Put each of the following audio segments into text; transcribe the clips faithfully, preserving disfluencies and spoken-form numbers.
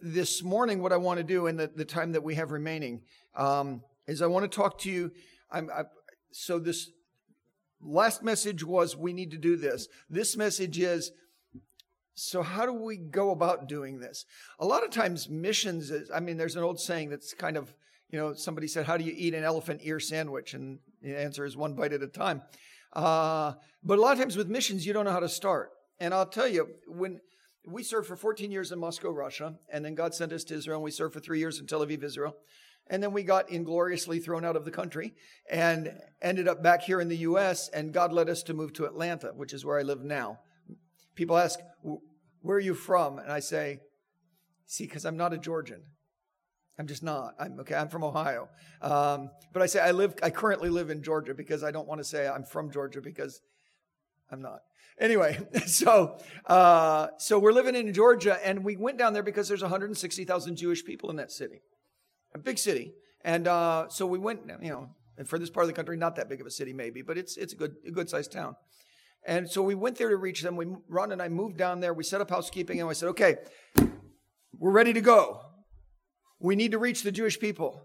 this morning, what I want to do in the, the time that we have remaining um, is I want to talk to you. I'm, I, so this last message was we need to do this. This message is, so how do we go about doing this? A lot of times missions is, I mean, there's an old saying that's kind of, you know, somebody said, how do you eat an elephant ear sandwich? And the answer is one bite at a time. Uh, but a lot of times with missions, you don't know how to start. And I'll tell you, when we served for fourteen years in Moscow, Russia, and then God sent us to Israel, and we served for three years in Tel Aviv, Israel. And then we got ingloriously thrown out of the country and ended up back here in the U S, and God led us to move to Atlanta, which is where I live now. People ask, where are you from? And I say, see, because I'm not a Georgian. I'm just not. I'm okay. I'm from Ohio. Um, but I say I live, I currently live in Georgia because I don't want to say I'm from Georgia because I'm not. Anyway, so uh, so we're living in Georgia, and we went down there because there's one hundred sixty thousand Jewish people in that city, a big city. And uh, so we went, you know, and for this part of the country, not that big of a city maybe, but it's it's a good a good sized town. And so we went there to reach them. We Ron and I moved down there. We set up housekeeping, and I said, okay, we're ready to go. We need to reach the Jewish people.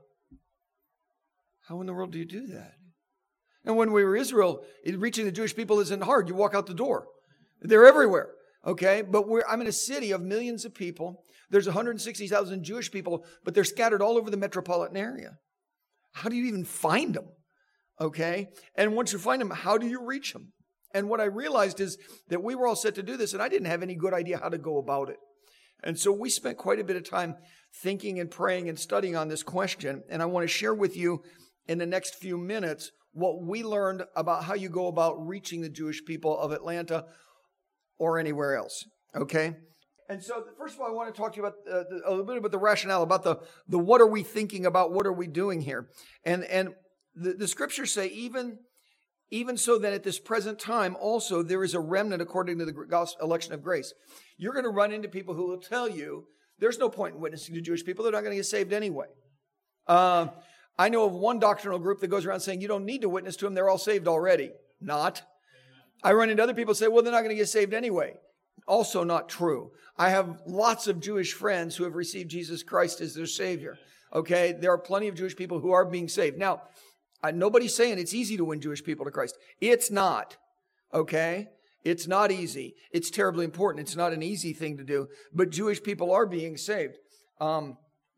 How in the world do you do that? And when we were in Israel, reaching the Jewish people isn't hard. You walk out the door. They're everywhere, okay? But we're, I'm in a city of millions of people. There's one hundred sixty thousand Jewish people, but they're scattered all over the metropolitan area. How do you even find them, okay? And once you find them, how do you reach them? And what I realized is that we were all set to do this, and I didn't have any good idea how to go about it. And so we spent quite a bit of time thinking and praying and studying on this question. And I want to share with you in the next few minutes what we learned about how you go about reaching the Jewish people of Atlanta or anywhere else, okay? And so, first of all, I want to talk to you about uh, the, a little bit about the rationale, about the, the what are we thinking about, what are we doing here? And and the, the scriptures say, even, even so that at this present time, also there is a remnant according to the gospel, election of grace. You're going to run into people who will tell you there's no point in witnessing to Jewish people. They're not going to get saved anyway. Uh, I know of one doctrinal group that goes around saying you don't need to witness to them. They're all saved already. Not. I run into other people who say, well, they're not going to get saved anyway. Also not true. I have lots of Jewish friends who have received Jesus Christ as their Savior. Okay? There are plenty of Jewish people who are being saved. Now, uh, nobody's saying it's easy to win Jewish people to Christ. It's not. Okay? It's not easy. It's terribly important. It's not an easy thing to do. But Jewish people are being saved. Um,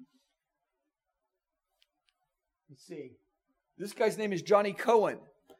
let's see. This guy's name is Johnny Cohen.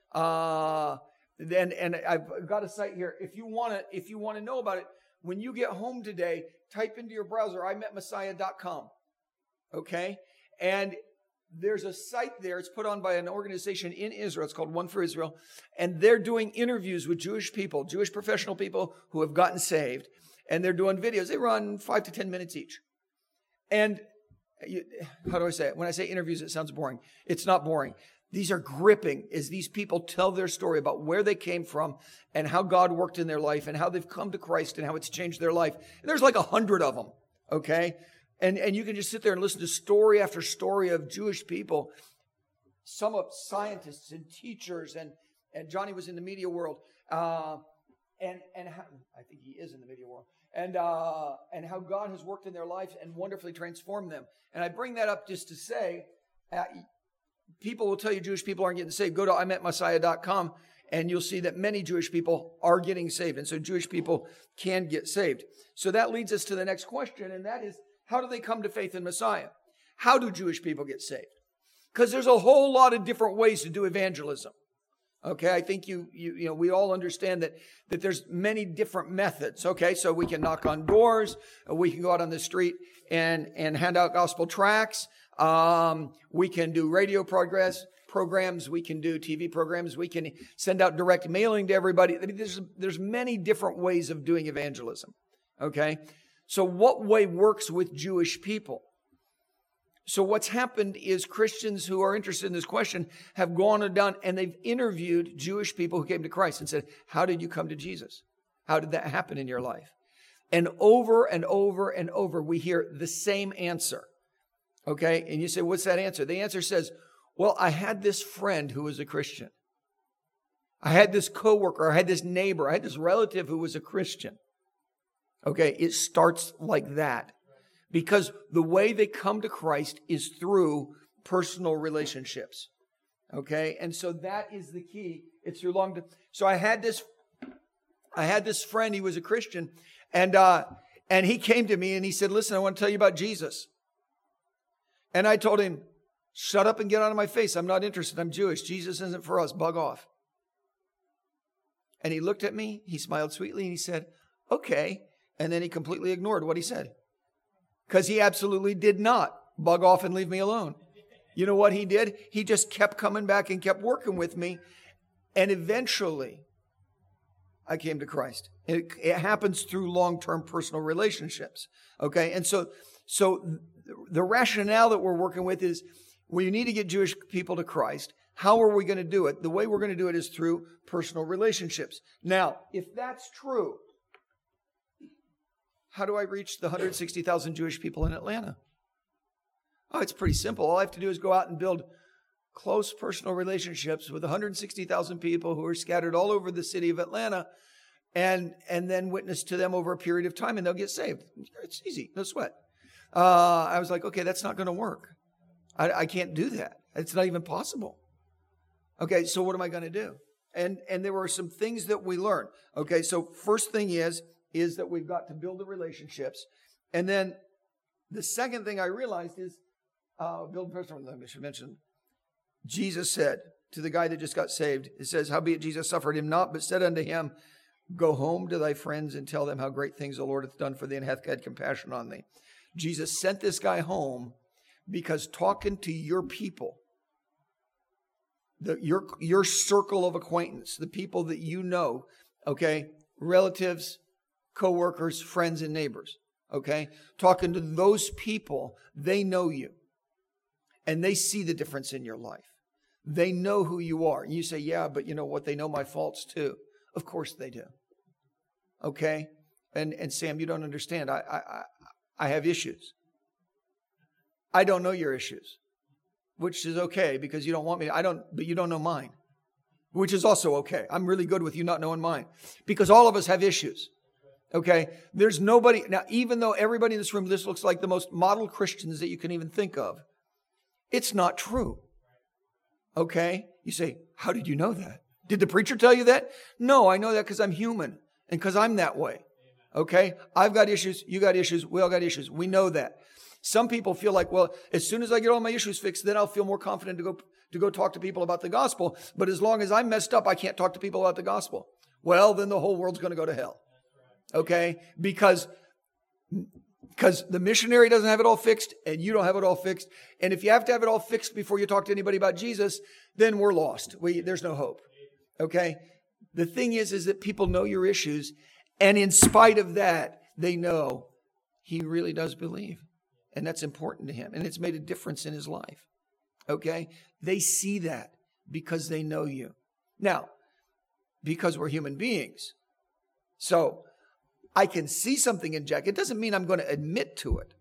Uh, and, and I've got a site here. If you want to, if you want to know about it, when you get home today, type into your browser, I met messiah dot com. Okay? And there's a site there. It's put on by an organization in Israel. It's called One for Israel. And they're doing interviews with Jewish people, Jewish professional people who have gotten saved. And they're doing videos. They run five to ten minutes each. And you, how do I say it? When I say interviews, it sounds boring. It's not boring. These are gripping as these people tell their story about where they came from and how God worked in their life and how they've come to Christ and how it's changed their life. And there's like a hundred of them, okay? And, and you can just sit there and listen to story after story of Jewish people, some of scientists and teachers, and, and Johnny was in the media world. Uh, and and how, I think he is in the media world. And, uh, and how God has worked in their lives and wonderfully transformed them. And I bring that up just to say, uh, people will tell you Jewish people aren't getting saved. Go to I met messiah dot com and you'll see that many Jewish people are getting saved. And so Jewish people can get saved. So that leads us to the next question, and that is, how do they come to faith in Messiah? How do Jewish people get saved? Because there's a whole lot of different ways to do evangelism. Okay, I think you, you, you know, we all understand that, that there's many different methods. Okay, so we can knock on doors, we can go out on the street and, and hand out gospel tracts. Um, we can do radio progress programs. We can do T V programs. We can send out direct mailing to everybody. I mean, there's, there's many different ways of doing evangelism. Okay, so what way works with Jewish people? So what's happened is Christians who are interested in this question have gone and done, and they've interviewed Jewish people who came to Christ and said, how did you come to Jesus? How did that happen in your life? And over and over and over, we hear the same answer. Okay? And you say, what's that answer? The answer says, well, I had this friend who was a Christian. I had this coworker, I had this neighbor, I had this relative who was a Christian. Okay? It starts like that. Because the way they come to Christ is through personal relationships. Okay? And so that is the key. It's through long... So I had this... I had this friend, he was a Christian, and uh, and he came to me and he said, listen, I want to tell you about Jesus. And I told him, shut up and get out of my face. I'm not interested. I'm Jewish. Jesus isn't for us. Bug off. And he looked at me, he smiled sweetly, and he said, okay. And then he completely ignored what he said. Because he absolutely did not bug off and leave me alone. You know what he did? He just kept coming back and kept working with me. And eventually, I came to Christ. It, it happens through long-term personal relationships. Okay? And so, so the rationale that we're working with is, well, you need to get Jewish people to Christ. How are we going to do it? The way we're going to do it is through personal relationships. Now, if that's true, how do I reach the one hundred sixty thousand Jewish people in Atlanta? Oh, it's pretty simple. All I have to do is go out and build close personal relationships with one hundred sixty thousand people who are scattered all over the city of Atlanta, and, and then witness to them over a period of time, and they'll get saved. It's easy. No sweat. Uh, I was like, okay, that's not going to work. I, I can't do that. It's not even possible. Okay, so what am I going to do? And and there were some things that we learned. Okay, so first thing is, is that we've got to build the relationships. And then the second thing I realized is, uh, build personal relationships. I should mention, Jesus said to the guy that just got saved, it says, howbeit Jesus suffered him not, but said unto him, go home to thy friends and tell them how great things the Lord hath done for thee and hath had compassion on thee. Jesus sent this guy home because talking to your people, the, your, your circle of acquaintance, the people that you know, okay, relatives, co-workers, friends, and neighbors, okay, talking to those people, they know you. And they see the difference in your life. They know who you are. And you say, yeah, but you know what? They know my faults too. Of course they do. Okay? And and Sam, you don't understand. I I I have issues. I don't know your issues, which is okay because you don't want me. I don't, but you don't know mine, which is also okay. I'm really good with you not knowing mine because all of us have issues. Okay? There's nobody, now even though everybody in this room, this looks like the most model Christians that you can even think of, it's not true. Okay? You say, how did you know that? Did the preacher tell you that? No, I know that because I'm human and because I'm that way. Okay? I've got issues. You got issues. We all got issues. We know that. Some people feel like, well, as soon as I get all my issues fixed, then I'll feel more confident to go, to go talk to people about the gospel. But as long as I'm messed up, I can't talk to people about the gospel. Well, then the whole world's going to go to hell. Okay? Because Because the missionary doesn't have it all fixed and you don't have it all fixed. And if you have to have it all fixed before you talk to anybody about Jesus, then we're lost. We, there's no hope. Okay? The thing is, is that people know your issues. And in spite of that, they know he really does believe. And that's important to him. And it's made a difference in his life. Okay? They see that because they know you. Now, because we're human beings. So, I can see something in Jack. It doesn't mean I'm going to admit to it.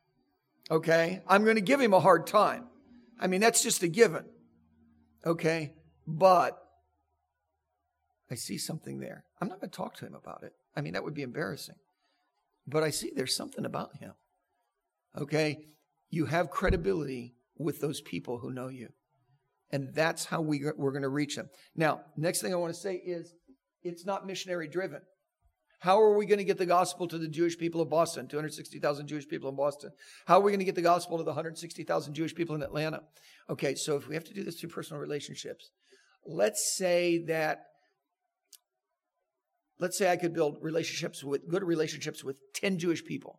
Okay? I'm going to give him a hard time. I mean, that's just a given. Okay? But I see something there. I'm not going to talk to him about it. I mean, that would be embarrassing. But I see there's something about him. Okay? You have credibility with those people who know you. And that's how we, we're going to reach them. Now, next thing I want to say is it's not missionary driven. How are we going to get the gospel to the Jewish people of Boston, two hundred sixty thousand Jewish people in Boston? How are we going to get the gospel to the one hundred sixty thousand Jewish people in Atlanta? Okay, so if we have to do this through personal relationships, let's say that, let's say I could build relationships with, good relationships with ten Jewish people.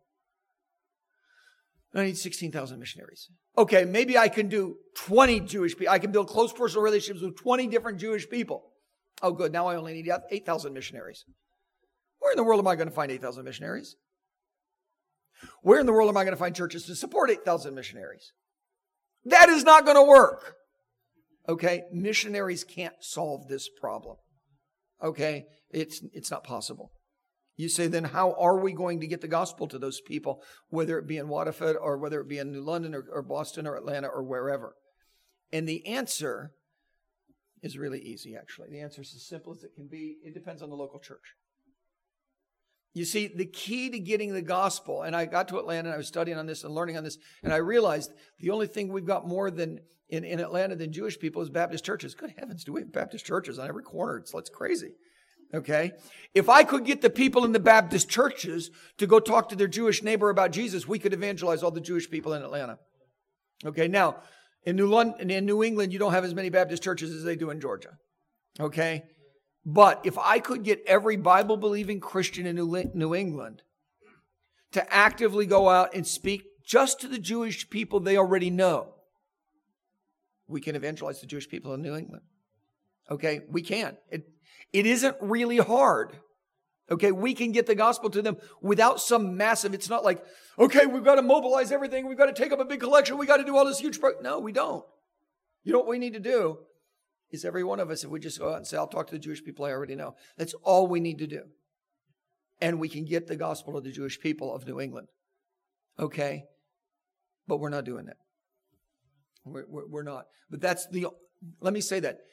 I need sixteen thousand missionaries. Okay, maybe I can do twenty Jewish people. I can build close personal relationships with twenty different Jewish people. Oh, good, now I only need eight thousand missionaries. Where in the world am I going to find eight thousand missionaries? Where in the world am I going to find churches to support eight thousand missionaries? That is not going to work. Okay? Missionaries can't solve this problem. Okay? It's, it's not possible. You say, then how are we going to get the gospel to those people, whether it be in Waterford or whether it be in New London or, or Boston or Atlanta or wherever? And the answer is really easy, actually. The answer is as simple as it can be. It depends on the local church. You see, the key to getting the gospel, and I got to Atlanta and I was studying on this and learning on this, and I realized the only thing we've got more than in, in Atlanta than Jewish people is Baptist churches. Good heavens, do we have Baptist churches on every corner? It's, it's crazy. Okay? If I could get the people in the Baptist churches to go talk to their Jewish neighbor about Jesus, we could evangelize all the Jewish people in Atlanta. Okay, now, in New London, in New England, you don't have as many Baptist churches as they do in Georgia. Okay? But if I could get every Bible-believing Christian in New, New England to actively go out and speak just to the Jewish people they already know, we can evangelize the Jewish people in New England. Okay? We can. It, it isn't really hard. Okay? We can get the gospel to them without some massive, it's not like, okay, we've got to mobilize everything. We've got to take up a big collection. We've got to do all this huge, pro-. No, we don't. You know what we need to do? Is every one of us, if we just go out and say, I'll talk to the Jewish people I already know. That's all we need to do. And we can get the gospel to the Jewish people of New England. Okay? But we're not doing that. We're, we're, we're not. But that's the, let me say that.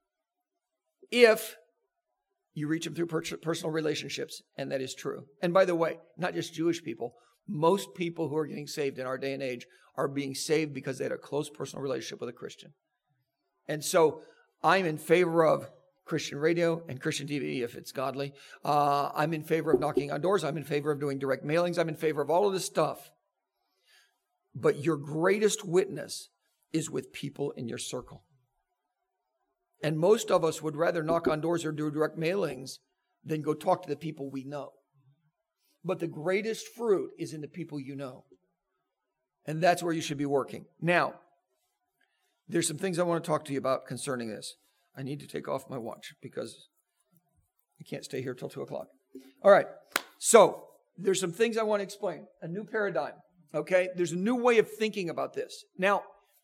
If you reach them through per- personal relationships, and that is true. And by the way, not just Jewish people, most people who are getting saved in our day and age are being saved because they had a close personal relationship with a Christian. And so, I'm in favor of Christian radio and Christian T V if it's godly. Uh, I'm in favor of knocking on doors. I'm in favor of doing direct mailings. I'm in favor of all of this stuff. But your greatest witness is with people in your circle. And most of us would rather knock on doors or do direct mailings than go talk to the people we know. But the greatest fruit is in the people you know. And that's where you should be working. Now, there's some things I want to talk to you about concerning this. I need to take off my watch because I can't stay here till two o'clock. All right. So there's some things I want to explain. A new paradigm. Okay. There's a new way of thinking about this. Now,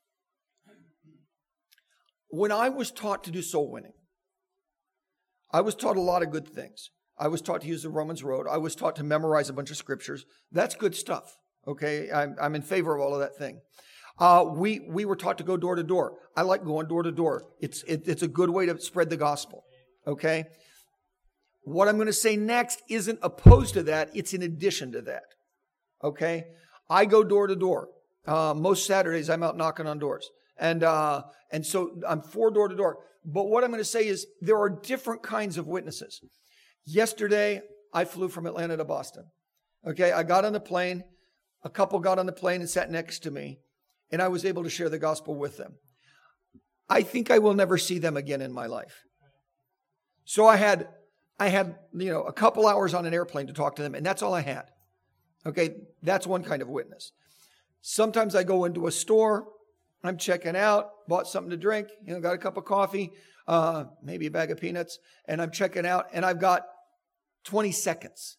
when I was taught to do soul winning, I was taught a lot of good things. I was taught to use the Romans Road. I was taught to memorize a bunch of scriptures. That's good stuff. Okay. I'm, I'm in favor of all of that thing. Uh, we, we were taught to go door to door. I like going door to door. It's, it, it's a good way to spread the gospel. Okay. What I'm going to say next isn't opposed to that. It's in addition to that. Okay. I go door to door. Uh, most Saturdays I'm out knocking on doors. And, uh, and so I'm for door to door. But what I'm going to say is there are different kinds of witnesses. Yesterday, I flew from Atlanta to Boston. Okay. I got on the plane. A couple got on the plane and sat next to me. And I was able to share the gospel with them. I think I will never see them again in my life. So I had, I had, you know, a couple hours on an airplane to talk to them, and that's all I had. Okay, that's one kind of witness. Sometimes I go into a store, I'm checking out, bought something to drink, you know, got a cup of coffee, uh, maybe a bag of peanuts, and I'm checking out, and I've got twenty seconds.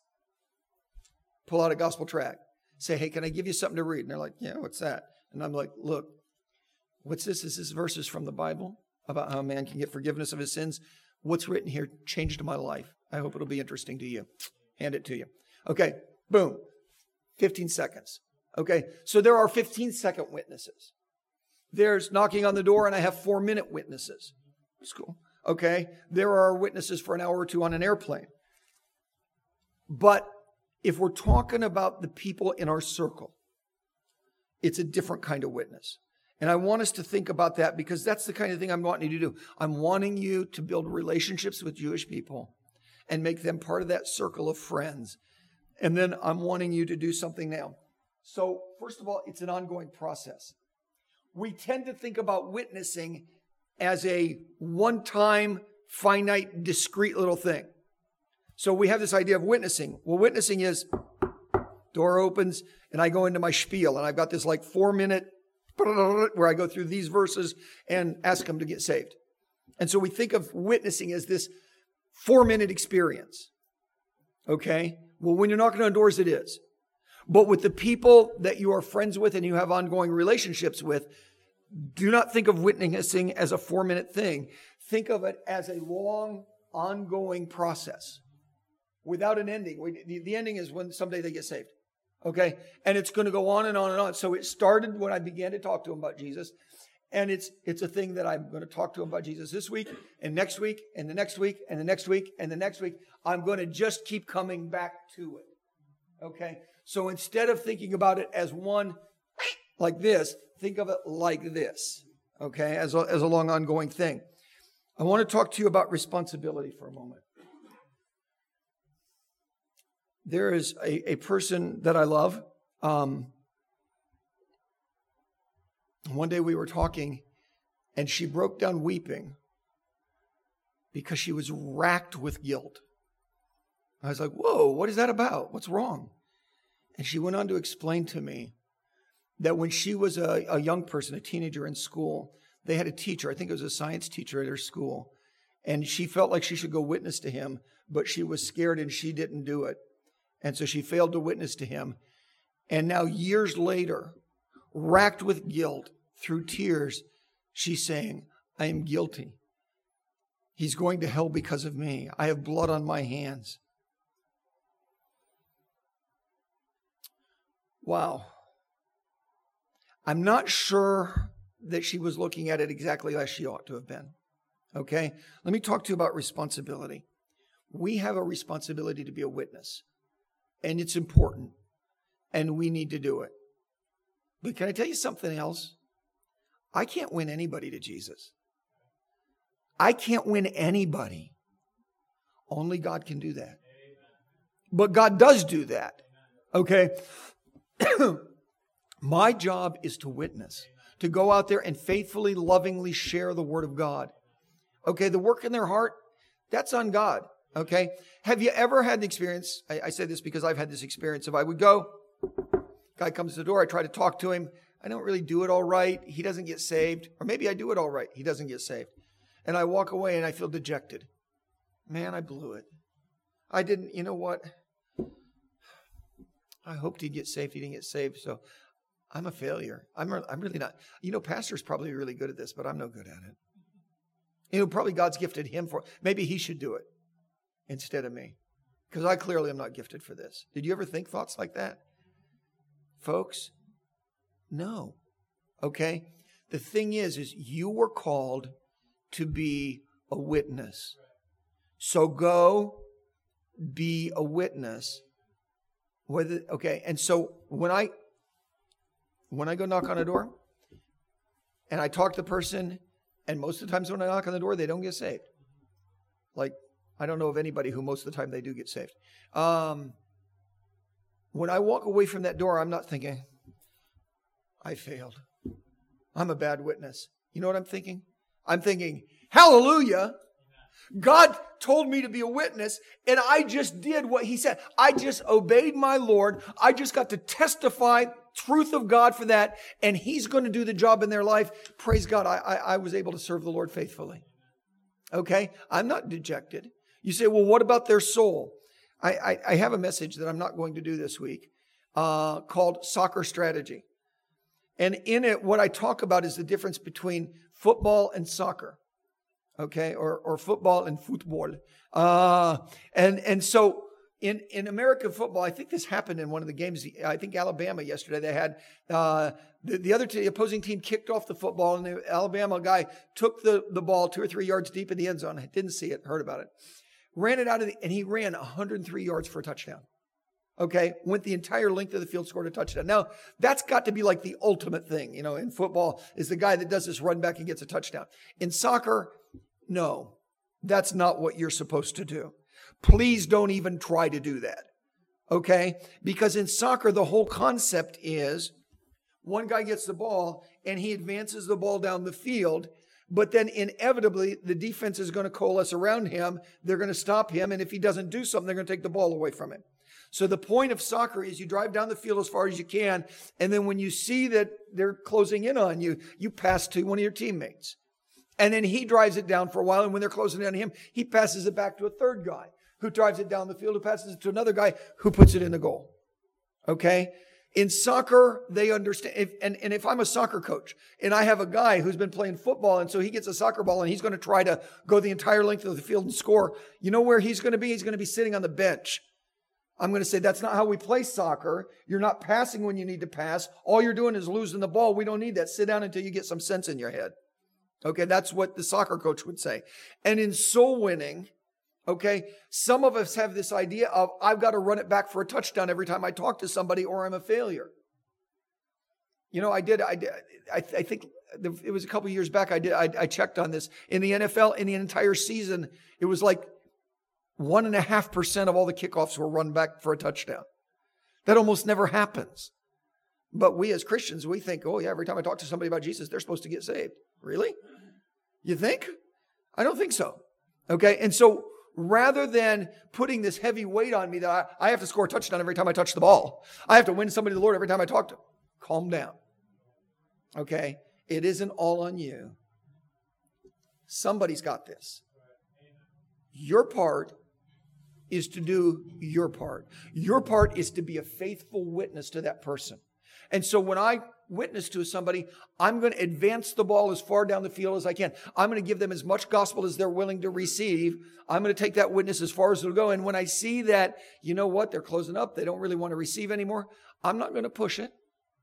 Pull out a gospel tract. Say, hey, can I give you something to read? And they're like, yeah, what's that? And I'm like, look, what's this? Is this verses from the Bible about how a man can get forgiveness of his sins? What's written here changed my life. I hope it'll be interesting to you. Hand it to you. Okay, boom. fifteen seconds. Okay, so there are fifteen second witnesses. There's knocking on the door, and I have four minute witnesses. That's cool. Okay, there are witnesses for an hour or two on an airplane. But if we're talking about the people in our circle, it's a different kind of witness. And I want us to think about that because that's the kind of thing I'm wanting you to do. I'm wanting you to build relationships with Jewish people and make them part of that circle of friends. And then I'm wanting you to do something now. So first of all, it's an ongoing process. We tend to think about witnessing as a one-time, finite, discrete little thing. So we have this idea of witnessing. Well, witnessing is door opens and I go into my spiel and I've got this like four minute where I go through these verses and ask them to get saved. And so we think of witnessing as this four minute experience. Okay. Well, when you're knocking on doors, it is. But with the people that you are friends with and you have ongoing relationships with, do not think of witnessing as a four minute thing. Think of it as a long, ongoing process without an ending. We, the, the ending is when someday they get saved. Okay. And it's going to go on and on and on. So it started when I began to talk to them about Jesus. And it's it's a thing that I'm going to talk to him about Jesus this week and next week and the next week and the next week and the next week. I'm going to just keep coming back to it. Okay? So instead of thinking about it as one like this, think of it like this. Okay? As a, as a long ongoing thing. I want to talk to you about responsibility for a moment. There is a, a person that I love. Um, one day we were talking, and she broke down weeping because she was racked with guilt. I was like, whoa, what is that about? What's wrong? And she went on to explain to me that when she was a, a young person, a teenager in school, they had a teacher, I think it was a science teacher at her school, and she felt like she should go witness to him, but she was scared and she didn't do it. And so she failed to witness to him. And now years later, racked with guilt, through tears, she's saying, I am guilty. He's going to hell because of me. I have blood on my hands. Wow. I'm not sure that she was looking at it exactly as she ought to have been. Okay? Let me talk to you about responsibility. We have a responsibility to be a witness. And it's important. And we need to do it. But can I tell you something else? I can't win anybody to Jesus. I can't win anybody. Only God can do that. But God does do that. Okay? My job is to witness. To go out there and faithfully, lovingly share the word of God. Okay? The work in their heart, that's on God. Okay? Have you ever had the experience, I, I say this because I've had this experience, if I would go, guy comes to the door, I try to talk to him, I don't really do it all right, he doesn't get saved, or maybe I do it all right, he doesn't get saved, and I walk away and I feel dejected. Man, I blew it. I didn't, you know what, I hoped he'd get saved, he didn't get saved, so I'm a failure. I'm, I'm really not, you know, pastor's probably really good at this, but I'm no good at it. You know, probably God's gifted him for it. Maybe he should do it instead of me. Because I clearly am not gifted for this. Did you ever think thoughts like that? Folks, no. Okay? The thing is, is you were called to be a witness. So go be a witness. Whether, okay, and so when I when I go knock on a door and I talk to the person, and most of the times when I knock on the door, they don't get saved. Like, I don't know of anybody who most of the time they do get saved. Um, when I walk away from that door, I'm not thinking, I failed. I'm a bad witness. You know what I'm thinking? I'm thinking, hallelujah. God told me to be a witness, and I just did what he said. I just obeyed my Lord. I just got to testify truth of God for that, and he's going to do the job in their life. Praise God, I, I, I was able to serve the Lord faithfully. Okay? I'm not dejected. You say, well, what about their soul? I, I, I have a message that I'm not going to do this week uh, called Soccer Strategy. And in it, what I talk about is the difference between football and soccer. Okay? Or, or football and football. Uh, and, and so in, in American football, I think this happened in one of the games. I think Alabama yesterday, they had uh, the, the other t- the opposing team kicked off the football, and the Alabama guy took the, the ball two or three yards deep in the end zone. I didn't see it, heard about it. Ran it out of the, and he ran one hundred three yards for a touchdown. Okay, went the entire length of the field, scored a touchdown. Now, that's got to be like the ultimate thing, you know, in football, is the guy that does this run back and gets a touchdown. In soccer, no, that's not what you're supposed to do. Please don't even try to do that, okay? Because in soccer, the whole concept is one guy gets the ball and he advances the ball down the field, but then inevitably the defense is going to coalesce around him. They're going to stop him, and if he doesn't do something, they're going to take the ball away from him. So the point of soccer is you drive down the field as far as you can, and then when you see that they're closing in on you, you pass to one of your teammates. And then he drives it down for a while, and when they're closing in on him, he passes it back to a third guy who drives it down the field, who passes it to another guy who puts it in the goal. Okay? In soccer, they understand. If, and, and if I'm a soccer coach and I have a guy who's been playing football, and so he gets a soccer ball and he's going to try to go the entire length of the field and score, you know where he's going to be? He's going to be sitting on the bench. I'm going to say, that's not how we play soccer. You're not passing when you need to pass. All you're doing is losing the ball. We don't need that. Sit down until you get some sense in your head. Okay, that's what the soccer coach would say. And in soul winning, okay, some of us have this idea of, I've got to run it back for a touchdown every time I talk to somebody or I'm a failure. You know, I did, I did, I, I think it was a couple of years back, I did, I, I checked on this. In the N F L, in the entire season, it was like one and a half percent of all the kickoffs were run back for a touchdown. That almost never happens. But we as Christians, we think, oh yeah, every time I talk to somebody about Jesus, they're supposed to get saved. Really? You think? I don't think so. Okay. And so rather than putting this heavy weight on me that I, I have to score a touchdown every time I touch the ball, I have to win somebody to the Lord every time I talk to them. Calm down. Okay. It isn't all on you. Somebody's got this. Your part is to do your part. Your part is to be a faithful witness to that person. And so when I witness to somebody, I'm going to advance the ball as far down the field as I can. I'm going to give them as much gospel as they're willing to receive. I'm going to take that witness as far as it'll go. And when I see that, you know what, they're closing up, they don't really want to receive anymore, I'm not going to push it.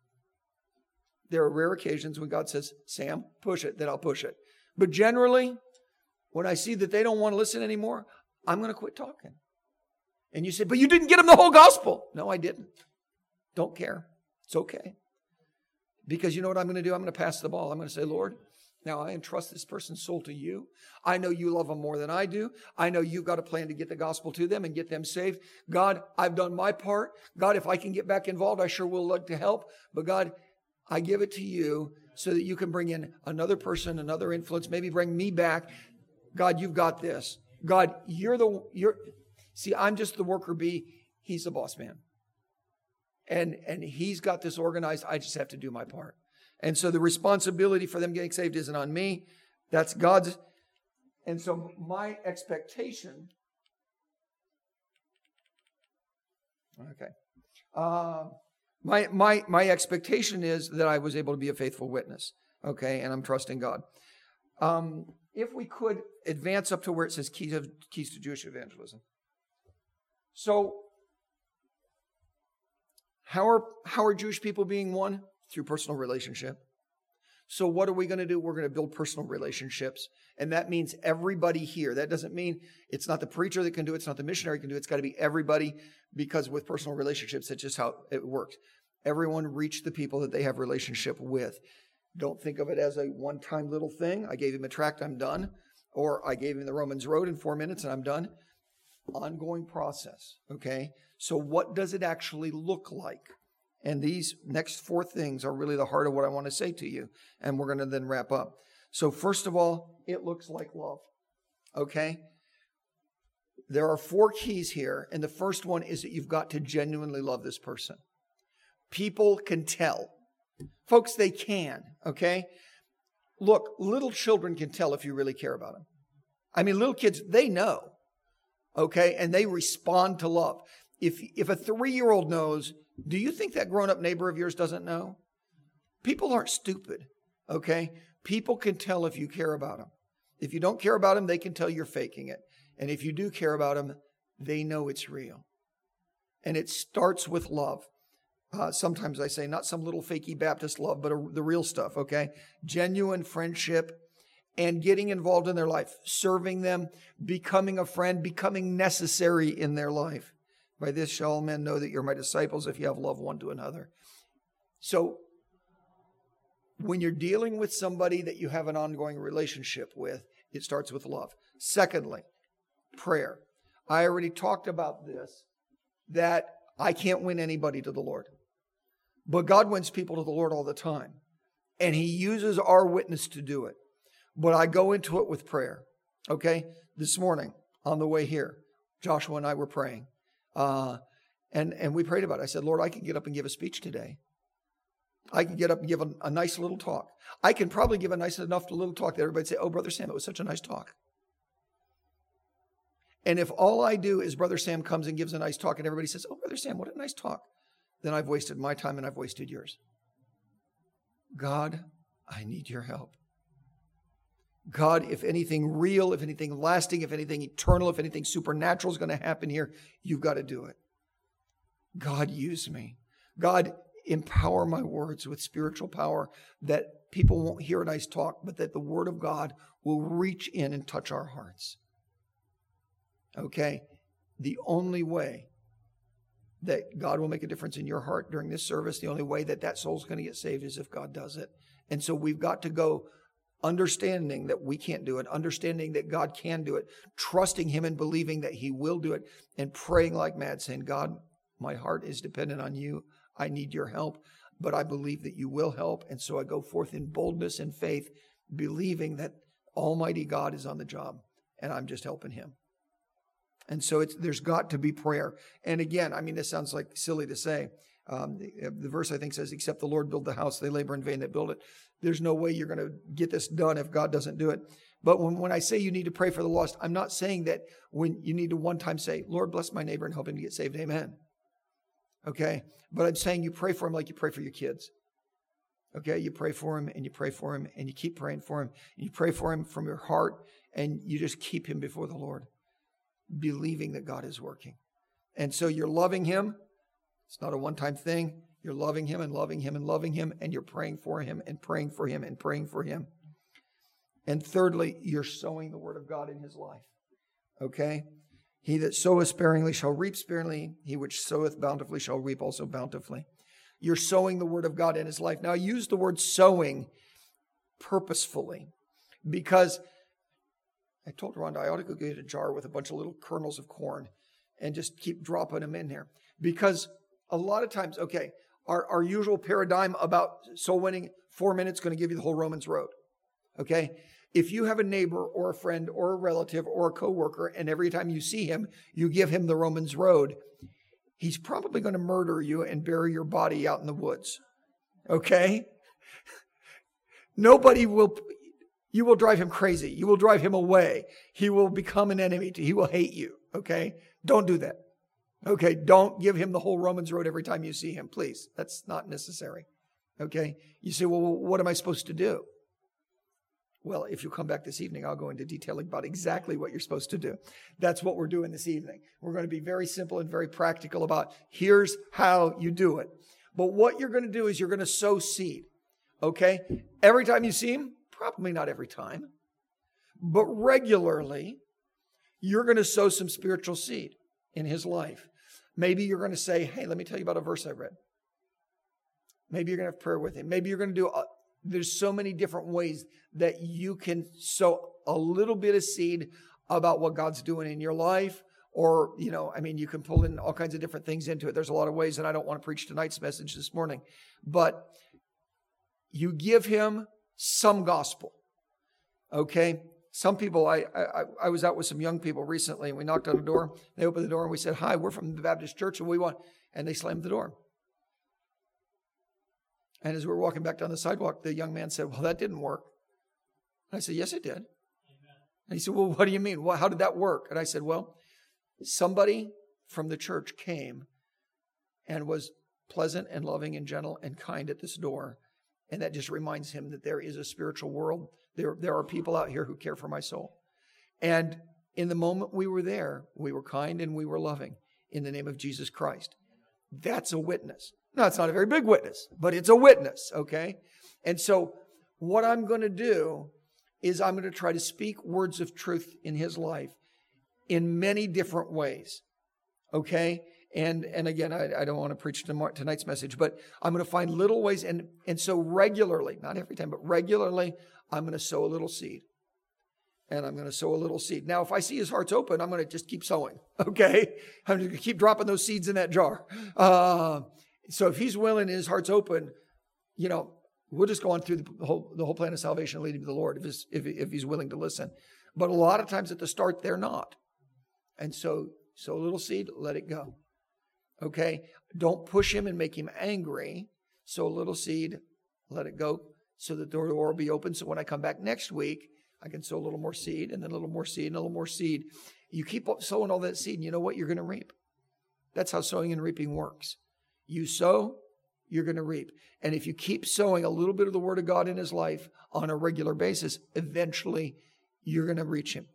There are rare occasions when God says, Sam, push it, then I'll push it. But generally, when I see that they don't want to listen anymore, I'm going to quit talking. And you say, but you didn't get them the whole gospel. No, I didn't. Don't care. It's okay. Because you know what I'm going to do? I'm going to pass the ball. I'm going to say, Lord, now I entrust this person's soul to you. I know you love them more than I do. I know you've got a plan to get the gospel to them and get them saved. God, I've done my part. God, if I can get back involved, I sure will like to help. But God, I give it to you so that you can bring in another person, another influence, maybe bring me back. God, you've got this. God, you're the, you're, see, I'm just the worker bee. He's the boss man. And, and he's got this organized. I just have to do my part. And so the responsibility for them getting saved isn't on me. That's God's. And so my expectation. Okay. Uh, my, my, my expectation is that I was able to be a faithful witness. Okay. And I'm trusting God. Um, if we could advance up to where it says keys, of, keys to Jewish evangelism. So, How are, how are Jewish people being won? Through personal relationship. So what are we going to do? We're going to build personal relationships. And that means everybody here. That doesn't mean it's not the preacher that can do it. It's not the missionary that can do it. It's got to be everybody, because with personal relationships, that's just how it works. Everyone reach the people that they have relationship with. Don't think of it as a one-time little thing. I gave him a tract, I'm done. Or I gave him the Romans Road in four minutes and I'm done. Ongoing process, okay? So what does it actually look like? And these next four things are really the heart of what I want to say to you. And we're going to then wrap up. So first of all, it looks like love, okay? There are four keys here. And the first one is that you've got to genuinely love this person. People can tell. Folks, they can, okay? Look, little children can tell if you really care about them. I mean, little kids, they know. Okay, and they respond to love. If if a three-year-old knows, do you think that grown-up neighbor of yours doesn't know? People aren't stupid, okay? People can tell if you care about them. If you don't care about them, they can tell you're faking it. And if you do care about them, they know it's real. And it starts with love. Uh, sometimes I say, not some little fakey Baptist love, but a, the real stuff, okay? Genuine friendship. And getting involved in their life, serving them, becoming a friend, becoming necessary in their life. By this shall all men know that you're my disciples if you have love one to another. So when you're dealing with somebody that you have an ongoing relationship with, it starts with love. Secondly, prayer. I already talked about this, that I can't win anybody to the Lord. But God wins people to the Lord all the time. And He uses our witness to do it. But I go into it with prayer, okay? This morning on the way here, Joshua and I were praying. Uh, and, and we prayed about it. I said, Lord, I can get up and give a speech today. I can get up and give a, a nice little talk. I can probably give a nice enough little talk that everybody say, oh, Brother Sam, it was such a nice talk. And if all I do is Brother Sam comes and gives a nice talk and everybody says, oh, Brother Sam, what a nice talk, then I've wasted my time and I've wasted yours. God, I need your help. God, if anything real, if anything lasting, if anything eternal, if anything supernatural is going to happen here, you've got to do it. God, use me. God, empower my words with spiritual power that people won't hear a nice talk, but that the word of God will reach in and touch our hearts. Okay? The only way that God will make a difference in your heart during this service, the only way that that soul's going to get saved is if God does it. And so we've got to go understanding that we can't do it, understanding that God can do it, trusting him and believing that he will do it, and praying like mad, saying, God, my heart is dependent on you. I need your help, but I believe that you will help. And so I go forth in boldness and faith, believing that Almighty God is on the job and I'm just helping him. And so it's, there's got to be prayer. And again, I mean, this sounds like silly to say. Um, the, the verse, I think, says, except the Lord build the house, they labor in vain that build it. There's no way you're going to get this done if God doesn't do it. But when, when I say you need to pray for the lost, I'm not saying that when you need to one time say, Lord, bless my neighbor and help him to get saved. Amen. Okay? But I'm saying you pray for him like you pray for your kids. Okay? You pray for him and you pray for him and you keep praying for him. And you pray for him from your heart and you just keep him before the Lord, believing that God is working. And so you're loving him. It's not a one-time thing. You're loving him and loving him and loving him, and you're praying for him and praying for him and praying for him. And thirdly, you're sowing the word of God in his life. Okay? He that soweth sparingly shall reap sparingly. He which soweth bountifully shall reap also bountifully. You're sowing the word of God in his life. Now, I use the word sowing purposefully because I told Rhonda I ought to go get a jar with a bunch of little kernels of corn and just keep dropping them in there. Because a lot of times, okay, our, our usual paradigm about soul winning, four minutes going to give you the whole Romans road. Okay? If you have a neighbor or a friend or a relative or a coworker, and every time you see him, you give him the Romans road, he's probably going to murder you and bury your body out in the woods. Okay? Nobody will, you will drive him crazy. You will drive him away. He will become an enemy to you. He will hate you. Okay? Don't do that. Okay? Don't give him the whole Romans road every time you see him, please. That's not necessary. Okay? You say, well, what am I supposed to do? Well, if you come back this evening, I'll go into detail about exactly what you're supposed to do. That's what we're doing this evening. We're going to be very simple and very practical about here's how you do it. But what you're going to do is you're going to sow seed. Okay? Every time you see him, probably not every time, but regularly, you're going to sow some spiritual seed in his life. Maybe you're going to say, hey, let me tell you about a verse I read. Maybe you're going to have prayer with him. Maybe you're going to do a There's so many different ways that you can sow a little bit of seed about what God's doing in your life. Or, you know, I mean, you can pull in all kinds of different things into it. There's a lot of ways, and I don't want to preach tonight's message this morning. But you give him some gospel, okay? Some people, I, I I was out with some young people recently, and we knocked on a door. They opened the door, and we said, hi, we're from the Baptist church, and we want, and they slammed the door. And as we were walking back down the sidewalk, the young man said, well, that didn't work. And I said, yes, it did. Amen. And he said, well, what do you mean? Well, how did that work? And I said, well, somebody from the church came and was pleasant and loving and gentle and kind at this door. And that just reminds him that there is a spiritual world. There, there are people out here who care for my soul. And in the moment we were there, we were kind and we were loving in the name of Jesus Christ. That's a witness. No, it's not a very big witness, but it's a witness, okay? And so what I'm going to do is I'm going to try to speak words of truth in his life in many different ways, okay? And and again, I, I don't want to preach tonight's message, but I'm going to find little ways. And, and so regularly, not every time, but regularly, I'm going to sow a little seed. And I'm going to sow a little seed. Now, if I see his heart's open, I'm going to just keep sowing, okay? I'm going to keep dropping those seeds in that jar. Uh, so if he's willing and his heart's open, you know, we'll just go on through the whole the whole plan of salvation leading to the Lord if, his, if, if he's willing to listen. But a lot of times at the start, they're not. And so, sow a little seed, let it go. Okay? Don't push him and make him angry. Sow a little seed, let it go, so that the door will be open. So when I come back next week, I can sow a little more seed, and then a little more seed, and a little more seed. You keep sowing all that seed, and you know what? You're going to reap. That's how sowing and reaping works. You sow, you're going to reap. And if you keep sowing a little bit of the Word of God in his life on a regular basis, eventually you're going to reach him.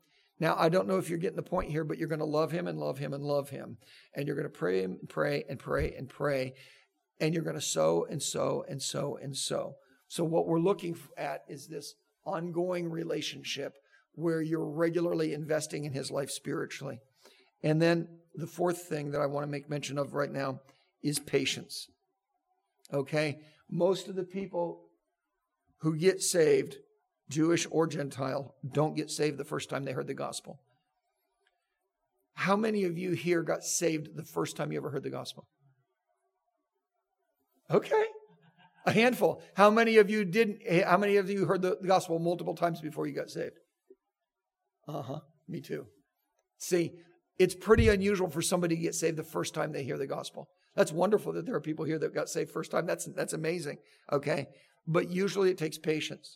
Now, I don't know if you're getting the point here, but you're going to love him and love him and love him. And you're going to pray and pray and pray and pray. And you're going to sow and sow and sow and sow. So what we're looking at is this ongoing relationship where you're regularly investing in his life spiritually. And then the fourth thing that I want to make mention of right now is patience. Okay? Most of the people who get saved, Jewish or Gentile, don't get saved the first time they heard the gospel. How many of you here got saved the first time you ever heard the gospel? Okay. A handful. How many of you didn't, how many of you heard the gospel multiple times before you got saved? Uh-huh. Me too. See, it's pretty unusual for somebody to get saved the first time they hear the gospel. That's wonderful that there are people here that got saved first time. That's, that's amazing. Okay. But usually it takes patience.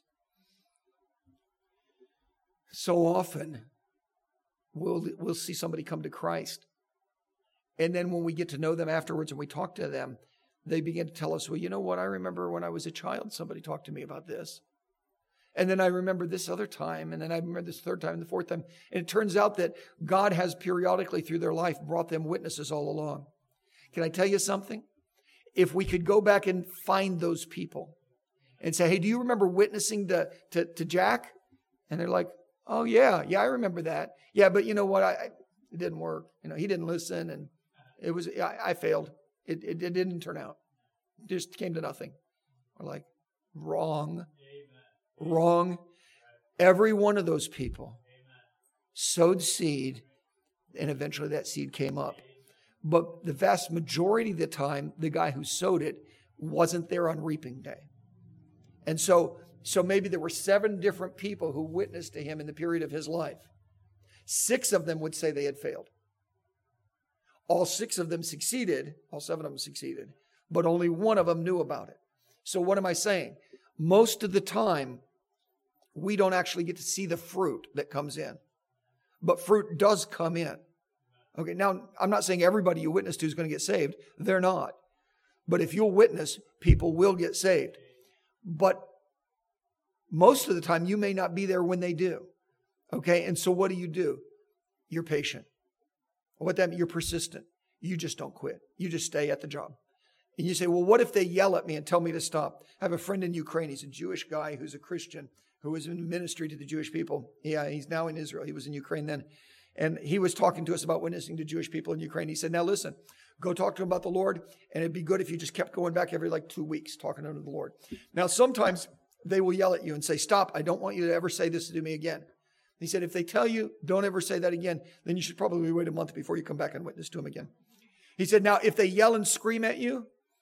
So often we'll, we'll see somebody come to Christ. And then when we get to know them afterwards and we talk to them, they begin to tell us, well, you know what? I remember when I was a child, somebody talked to me about this. And then I remember this other time. And then I remember this third time and the fourth time. And it turns out that God has periodically through their life brought them witnesses all along. Can I tell you something? If we could go back and find those people and say, hey, do you remember witnessing to, to, to Jack? And they're like, oh, yeah, yeah, I remember that. Yeah, but you know what? I, I it didn't work. You know, he didn't listen, and it was I, I failed. It, it it didn't turn out. It just came to nothing. We're like, wrong, Amen. Wrong. Every one of those people Amen. Sowed seed, and eventually that seed came up. But the vast majority of the time, the guy who sowed it wasn't there on reaping day. And so, so maybe there were seven different people who witnessed to him in the period of his life. Six of them would say they had failed. All six of them succeeded. All seven of them succeeded. But only one of them knew about it. So what am I saying? Most of the time, we don't actually get to see the fruit that comes in. But fruit does come in. Okay, now, I'm not saying everybody you witness to is going to get saved. They're not. But if you'll witness, people will get saved. But most of the time, you may not be there when they do. Okay, and so what do you do? You're patient. What that means, you're persistent. You just don't quit. You just stay at the job. And you say, well, what if they yell at me and tell me to stop? I have a friend in Ukraine. He's a Jewish guy who's a Christian who was in ministry to the Jewish people. Yeah, he's now in Israel. He was in Ukraine then. And he was talking to us about witnessing to Jewish people in Ukraine. He said, now listen, go talk to them about the Lord. And it'd be good if you just kept going back every like two weeks talking to them to the Lord. Now, sometimes they will yell at you and say, stop, I don't want you to ever say this to me again. He said, if they tell you, don't ever say that again, then you should probably wait a month before you come back and witness to them again. He said, now, if they yell and scream at you,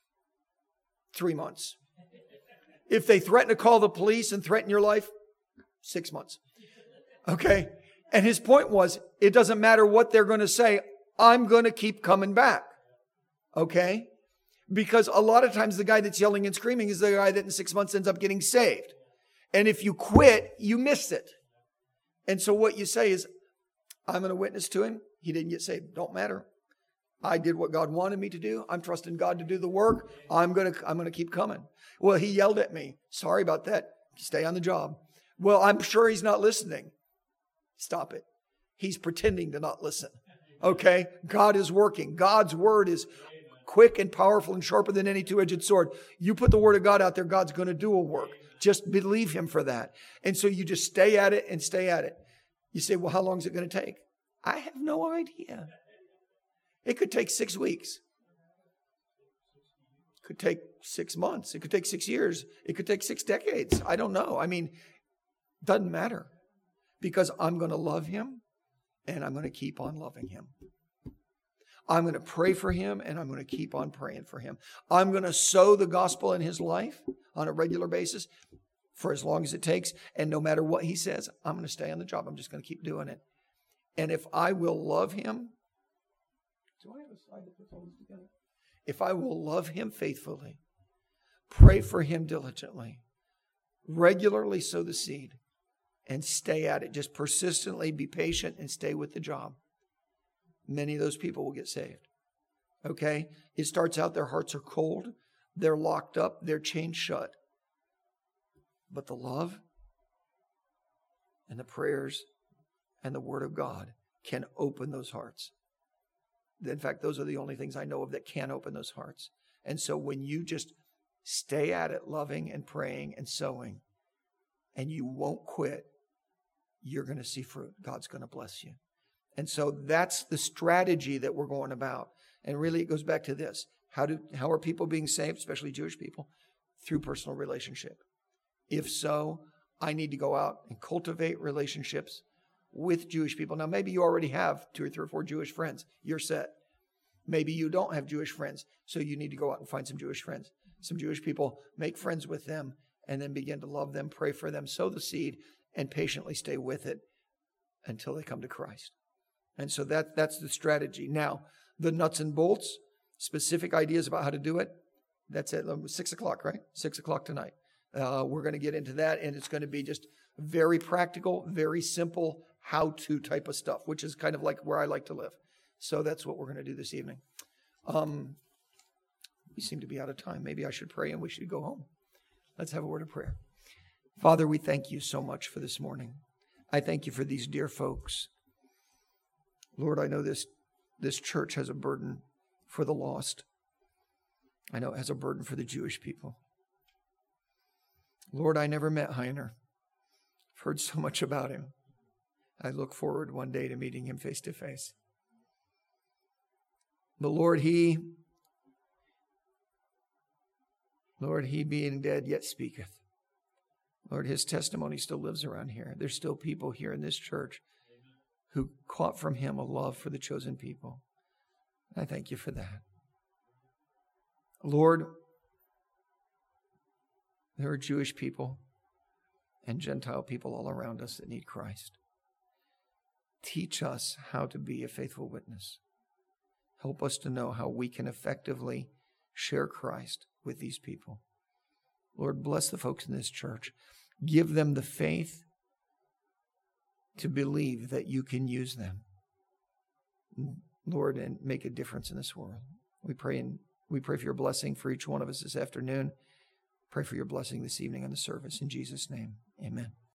three months. If they threaten to call the police and threaten your life, six months. Okay? And his point was, it doesn't matter what they're going to say, I'm going to keep coming back. Okay? Because a lot of times the guy that's yelling and screaming is the guy that in six months ends up getting saved. And if you quit, you miss it. And so what you say is, I'm going to witness to him. He didn't get saved. Don't matter. I did what God wanted me to do. I'm trusting God to do the work. I'm going to, I'm going to keep coming. Well, he yelled at me. Sorry about that. Stay on the job. Well, I'm sure he's not listening. Stop it. He's pretending to not listen. Okay? God is working. God's word is quick and powerful and sharper than any two-edged sword. You put the word of God out there, God's going to do a work. Just believe him for that. And so you just stay at it and stay at it. You say, well, how long is it going to take? I have no idea. It could take six weeks. It could take six months. It could take six years. It could take six decades. I don't know. I mean, it doesn't matter. Because I'm going to love him and I'm going to keep on loving him. I'm going to pray for him and I'm going to keep on praying for him. I'm going to sow the gospel in his life on a regular basis for as long as it takes. And no matter what he says, I'm going to stay on the job. I'm just going to keep doing it. And if I will love him, do I have a slide that puts all this together? If I will love him faithfully, pray for him diligently, regularly sow the seed, and stay at it. Just persistently be patient and stay with the job. Many of those people will get saved. Okay? It starts out their hearts are cold. They're locked up. They're chained shut. But the love and the prayers and the Word of God can open those hearts. In fact, those are the only things I know of that can open those hearts. And so when you just stay at it, loving and praying and sowing, and you won't quit, you're going to see fruit. God's going to bless you. And so that's the strategy that we're going about. And really it goes back to this. How do how are people being saved, especially Jewish people? Through personal relationship. If so, I need to go out and cultivate relationships with Jewish people. Now, maybe you already have two or three or four Jewish friends. You're set. Maybe you don't have Jewish friends, so you need to go out and find some Jewish friends. Some Jewish people, make friends with them, and then begin to love them, pray for them, sow the seed, and patiently stay with it until they come to Christ. And so that that's the strategy. Now, the nuts and bolts, specific ideas about how to do it, that's at six o'clock, right? Six o'clock tonight. Uh, we're going to get into that, and it's going to be just very practical, very simple, how-to type of stuff, which is kind of like where I like to live. So that's what we're going to do this evening. Um, we seem to be out of time. Maybe I should pray and we should go home. Let's have a word of prayer. Father, we thank you so much for this morning. I thank you for these dear folks. Lord, I know this, this church has a burden for the lost. I know it has a burden for the Jewish people. Lord, I never met Heiner. I've heard so much about him. I look forward one day to meeting him face to face. But Lord, he, Lord, he being dead yet speaketh. Lord, his testimony still lives around here. There's still people here in this church who caught from him a love for the chosen people. I thank you for that. Lord, there are Jewish people and Gentile people all around us that need Christ. Teach us how to be a faithful witness. Help us to know how we can effectively share Christ with these people. Lord, bless the folks in this church. Give them the faith to believe that you can use them, Lord, and make a difference in this world. We pray and we pray for your blessing for each one of us this afternoon. Pray for your blessing this evening on the service. In Jesus' name, amen.